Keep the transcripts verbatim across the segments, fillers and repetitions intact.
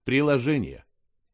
Приложение.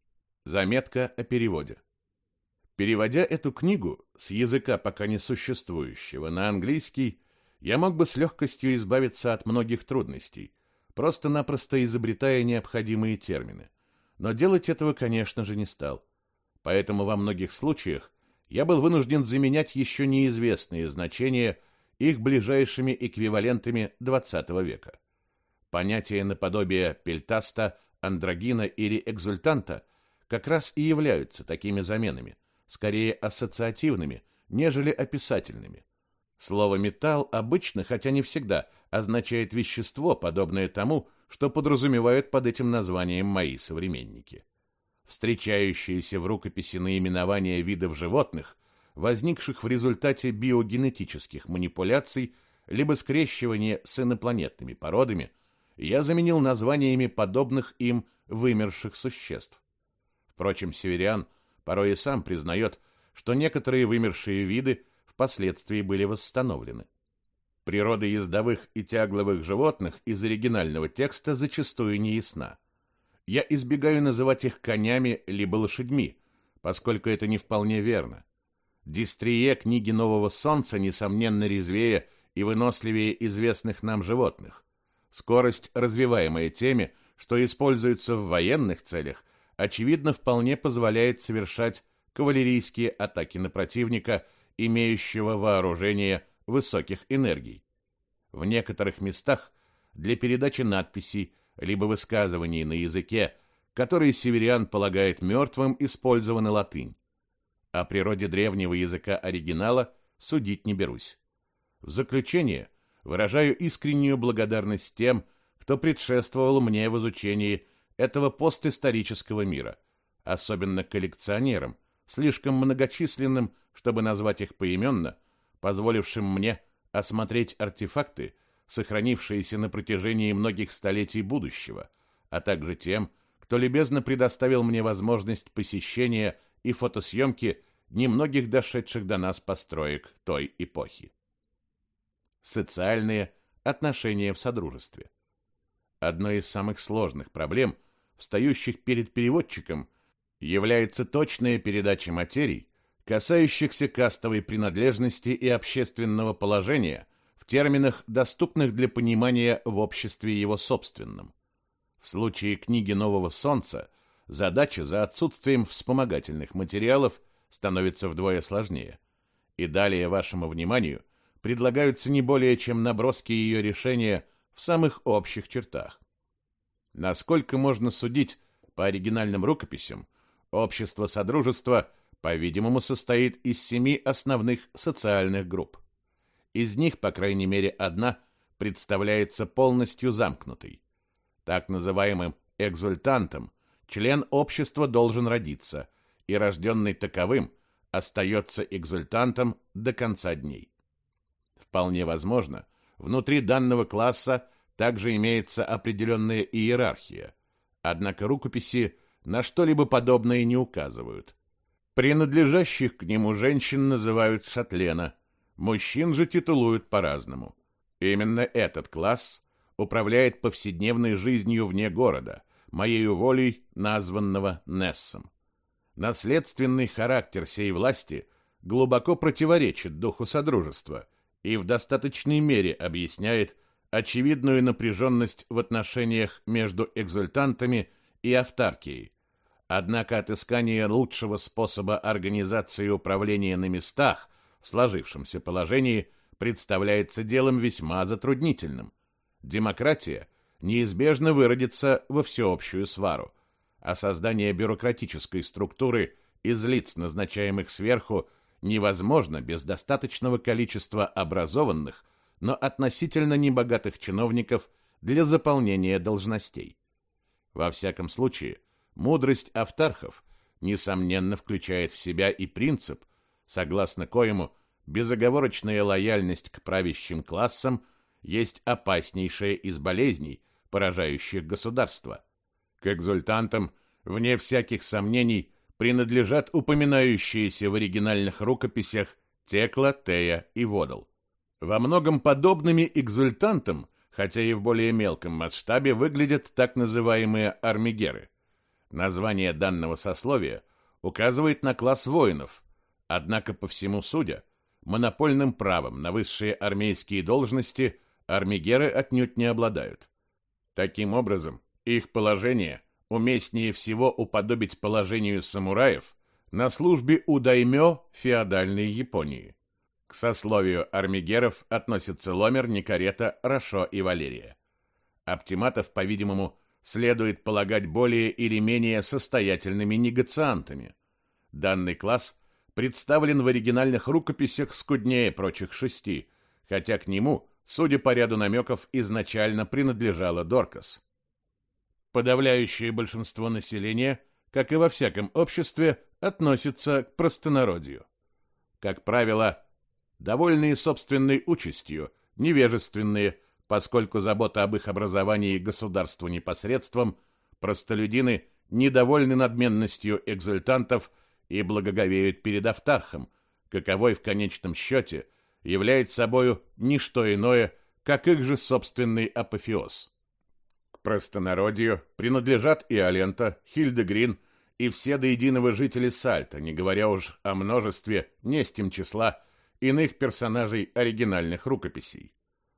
Заметка о переводе. Переводя эту книгу с языка пока не существующего на английский, я мог бы с легкостью избавиться от многих трудностей, просто-напросто изобретая необходимые термины. Но делать этого, конечно же, не стал. Поэтому во многих случаях я был вынужден заменять еще неизвестные значения их ближайшими эквивалентами двадцатого века. Понятия наподобие пельтаста, андрогина или экзультанта как раз и являются такими заменами, скорее ассоциативными, нежели описательными. Слово «металл» обычно, хотя не всегда, означает вещество, подобное тому, что подразумевают под этим названием мои современники. Встречающиеся в рукописи наименования видов животных, возникших в результате биогенетических манипуляций либо скрещивания с инопланетными породами, я заменил названиями подобных им вымерших существ. Впрочем, Севериан порой и сам признает, что некоторые вымершие виды впоследствии были восстановлены. Природа ездовых и тягловых животных из оригинального текста зачастую не ясна. Я избегаю называть их конями либо лошадьми, поскольку это не вполне верно. Дистрие книги Нового Солнца, несомненно, резвее и выносливее известных нам животных. Скорость, развиваемая теми, что используется в военных целях, очевидно, вполне позволяет совершать кавалерийские атаки на противника, имеющего вооружение высоких энергий. В некоторых местах для передачи надписей либо высказываний на языке, который Севериан полагает мертвым, использована латынь. О природе древнего языка оригинала судить не берусь. В заключение выражаю искреннюю благодарность тем, кто предшествовал мне в изучении этого постисторического мира, особенно коллекционерам, слишком многочисленным, чтобы назвать их поименно, позволившим мне осмотреть артефакты, сохранившиеся на протяжении многих столетий будущего, а также тем, кто любезно предоставил мне возможность посещения и фотосъемки немногих дошедших до нас построек той эпохи. Социальные отношения в содружестве. Одной из самых сложных проблем, встающих перед переводчиком, является точная передача материй, касающихся кастовой принадлежности и общественного положения в терминах, доступных для понимания в обществе его собственном. В случае книги Нового Солнца задача за отсутствием вспомогательных материалов становится вдвое сложнее. И далее вашему вниманию предлагаются не более чем наброски ее решения в самых общих чертах. Насколько можно судить по оригинальным рукописям, общество Содружества, по-видимому, состоит из семи основных социальных групп. Из них, по крайней мере, одна представляется полностью замкнутой. Так называемым экзультантом член общества должен родиться, и рожденный таковым остается экзультантом до конца дней. Вполне возможно, внутри данного класса также имеется определенная иерархия, однако рукописи на что-либо подобное не указывают. Принадлежащих к нему женщин называют шатлена, мужчин же титулуют по-разному. Именно этот класс управляет повседневной жизнью вне города, моею волей названного Нессом. Наследственный характер сей власти глубоко противоречит духу Содружества и в достаточной мере объясняет очевидную напряженность в отношениях между экзультантами и автаркией. Однако отыскание лучшего способа организации управления на местах в сложившемся положении представляется делом весьма затруднительным. Демократия неизбежно выродится во всеобщую свару, а создание бюрократической структуры из лиц, назначаемых сверху, невозможно без достаточного количества образованных, но относительно небогатых чиновников для заполнения должностей. Во всяком случае, мудрость автархов, несомненно, включает в себя и принцип, согласно коему безоговорочная лояльность к правящим классам есть опаснейшая из болезней, поражающих государство. К экзультантам, вне всяких сомнений, принадлежат упоминающиеся в оригинальных рукописях Текла, Тея и Водол. Во многом подобными экзультантам, хотя и в более мелком масштабе, выглядят так называемые армигеры. Название данного сословия указывает на класс воинов, однако, по всему судя, монопольным правом на высшие армейские должности армигеры отнюдь не обладают. Таким образом, их положение уместнее всего уподобить положению самураев на службе у даймё феодальной Японии. К сословию армигеров относятся Ломер, Никарета, Рашо и Валерия. Оптиматов, по-видимому, следует полагать более или менее состоятельными негациантами. Данный класс представлен в оригинальных рукописях скуднее прочих шести, хотя к нему, судя по ряду намеков, изначально принадлежала Доркас. Подавляющее большинство населения, как и во всяком обществе, относится к простонародью. Как правило, довольные собственной участью, невежественные, поскольку забота об их образовании государству непосредством, простолюдины недовольны надменностью экзультантов и благоговеют перед автархом, каковой в конечном счете является собою не что иное, как их же собственный апофеоз. К простонародью принадлежат и Алента, Хильдегрин и все до единого жители Сальта, не говоря уж о множестве, не с тем числа, иных персонажей оригинальных рукописей.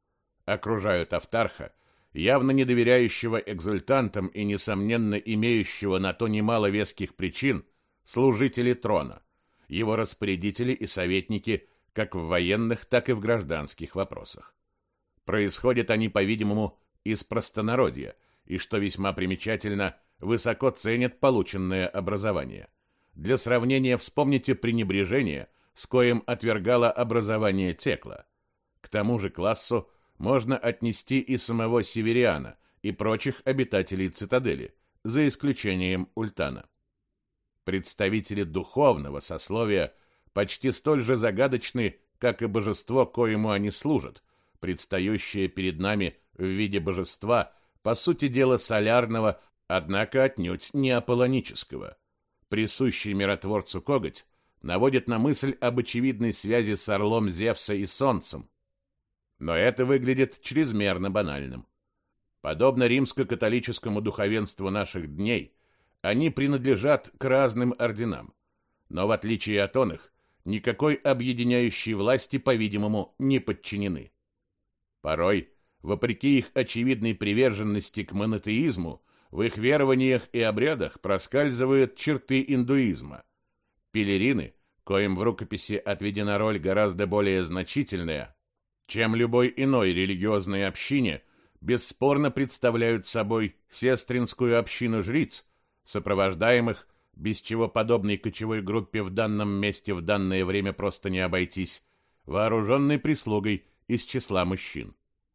Окружают автарха, явно не доверяющего экзультантам и, несомненно, имеющего на то немало веских причин, служители трона, его распорядители и советники как в военных, так и в гражданских вопросах. Происходят они, по-видимому, из простонародья, и, что весьма примечательно, высоко ценят полученное образование. Для сравнения вспомните пренебрежение, с коим отвергало образование Текла. К тому же классу можно отнести и самого Севериана, и прочих обитателей цитадели, за исключением Ультана. Представители духовного сословия почти столь же загадочны, как и божество, коему они служат, предстающее перед нами в виде божества, по сути дела солярного, однако отнюдь не аполлонического. Присущий миротворцу коготь наводит на мысль об очевидной связи с орлом Зевса и Солнцем. Но это выглядит чрезмерно банальным. Подобно римско-католическому духовенству наших дней, они принадлежат к разным орденам, но в отличие от оных, никакой объединяющей власти, по-видимому, не подчинены. Порой, вопреки их очевидной приверженности к монотеизму, в их верованиях и обрядах проскальзывают черты индуизма. Пелерины, коим в рукописи отведена роль гораздо более значительная, чем любой иной религиозной общине, бесспорно представляют собой сестринскую общину жриц, сопровождаемых, без чего подобной кочевой группе в данном месте в данное время просто не обойтись, вооруженной прислугой из числа мужчин.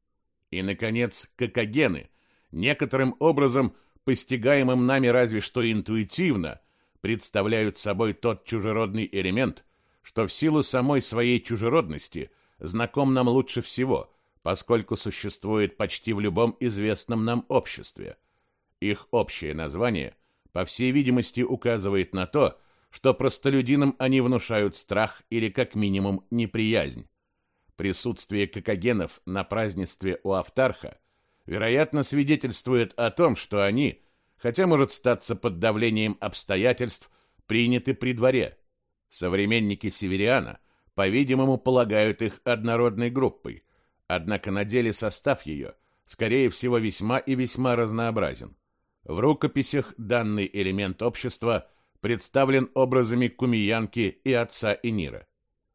И, наконец, какогены, некоторым образом, постигаемым нами разве что интуитивно, представляют собой тот чужеродный элемент, что в силу самой своей чужеродности знаком нам лучше всего, поскольку существует почти в любом известном нам обществе. Их общее название, по всей видимости, указывает на то, что простолюдинам они внушают страх или, как минимум, неприязнь. Присутствие какогенов на празднестве у автарха, вероятно, свидетельствует о том, что они, хотя может статься под давлением обстоятельств, приняты при дворе. Современники Севериана, по-видимому, полагают их однородной группой, однако на деле состав ее, скорее всего, весьма и весьма разнообразен. В рукописях данный элемент общества представлен образами Кумиянки и отца Энира.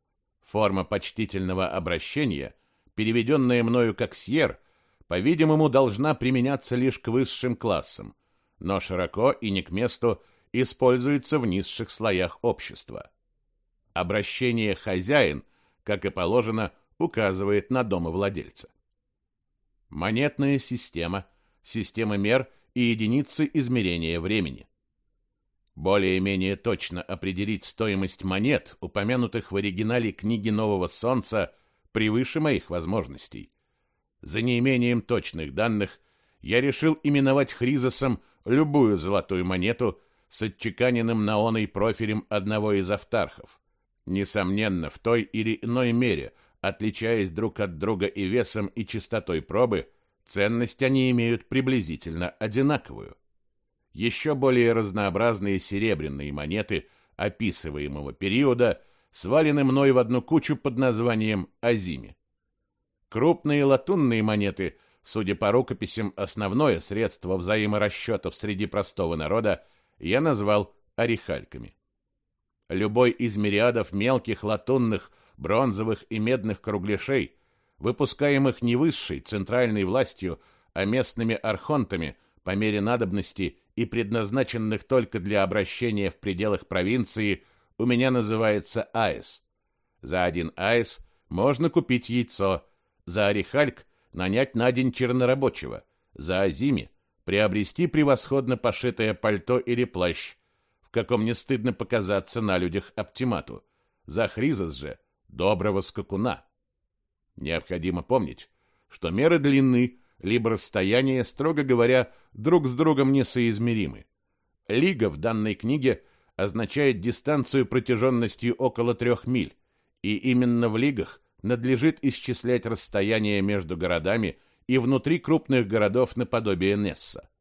Форма почтительного обращения, переведенная мною как «сьер», по-видимому, должна применяться лишь к высшим классам, но широко и не к месту используется в низших слоях общества. Обращение «хозяин», как и положено, указывает на домовладельца. Монетная система, система мер и единицы измерения времени. Более-менее точно определить стоимость монет, упомянутых в оригинале книги Нового Солнца, превыше моих возможностей. За неимением точных данных я решил именовать хризосом любую золотую монету с отчеканенным на оной профилем одного из автархов. Несомненно, в той или иной мере, отличаясь друг от друга и весом, и чистотой пробы, ценность они имеют приблизительно одинаковую. еще более разнообразные серебряные монеты описываемого периода свалены мной в одну кучу под названием азими. Крупные латунные монеты, судя по рукописям, основное средство взаиморасчетов среди простого народа, я назвал орехальками. Любой из мириадов мелких латунных, бронзовых и медных кругляшей, выпускаемых не высшей центральной властью, а местными архонтами по мере надобности и предназначенных только для обращения в пределах провинции, у меня называется аэс. За один аэс можно купить яйцо, за орехальк нанять на день чернорабочего, за азими приобрести превосходно пошитое пальто или плащ, в каком не стыдно показаться на людях оптимату, за хризос же доброго скакуна. Необходимо помнить, что меры длины либо расстояния, строго говоря, друг с другом несоизмеримы. Лига в данной книге означает дистанцию протяженностью около трех миль, и именно в лигах надлежит исчислять расстояние между городами и внутри крупных городов наподобие Несса.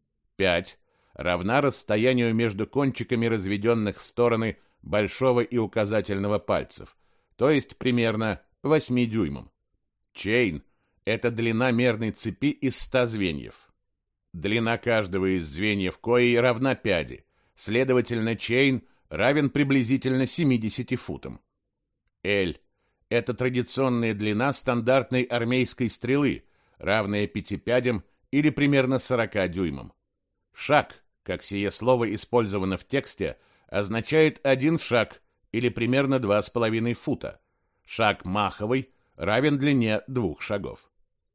Пять равна расстоянию между кончиками разведенных в стороны большого и указательного пальцев, то есть примерно восьми дюймам. Чейн – это длина мерной цепи из ста звеньев. Длина каждого из звеньев кои равна пяди, следовательно, чейн равен приблизительно семидесяти футам. Эль – это традиционная длина стандартной армейской стрелы, равная пяти пядям или примерно сорока дюймам. Шаг, как сие слово использовано в тексте, означает один шаг или примерно два с половиной фута. Шаг маховый равен длине двух шагов.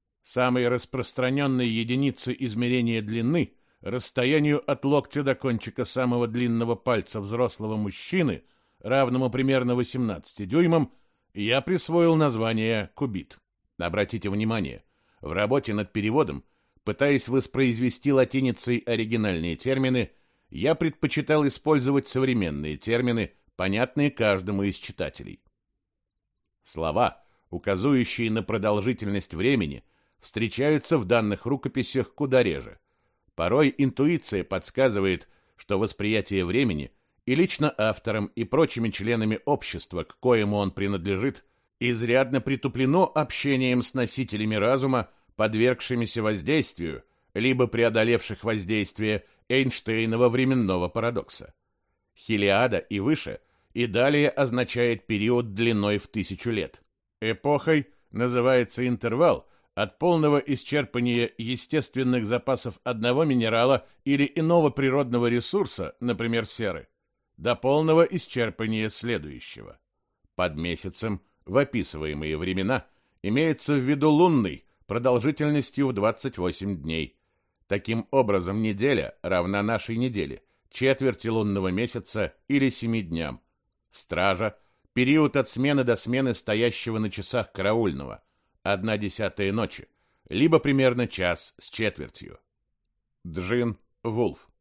Самые распространенные единицы измерения длины расстоянию от локтя до кончика самого длинного пальца взрослого мужчины, равному примерно восемнадцати дюймам, я присвоил название кубит. Обратите внимание, в работе над переводом, пытаясь воспроизвести латиницей оригинальные термины, я предпочитал использовать современные термины, понятные каждому из читателей. Слова, указывающие на продолжительность времени, встречаются в данных рукописях куда реже. Порой интуиция подсказывает, что восприятие времени и лично автором и прочими членами общества, к коему он принадлежит, изрядно притуплено общением с носителями разума, подвергшимися воздействию, либо преодолевших воздействие Эйнштейнова временного парадокса. Хилиада и выше и далее означает период длиной в тысячу лет. Эпохой называется интервал от полного исчерпания естественных запасов одного минерала или иного природного ресурса, например, серы, до полного исчерпания следующего. Под месяцем в описываемые времена имеется в виду лунный, продолжительностью в двадцать восемь дней. Таким образом, неделя равна нашей неделе, четверти лунного месяца или семи дням. Стража – период от смены до смены стоящего на часах караульного, одна десятая ночи, либо примерно час с четвертью. Джин Вулф.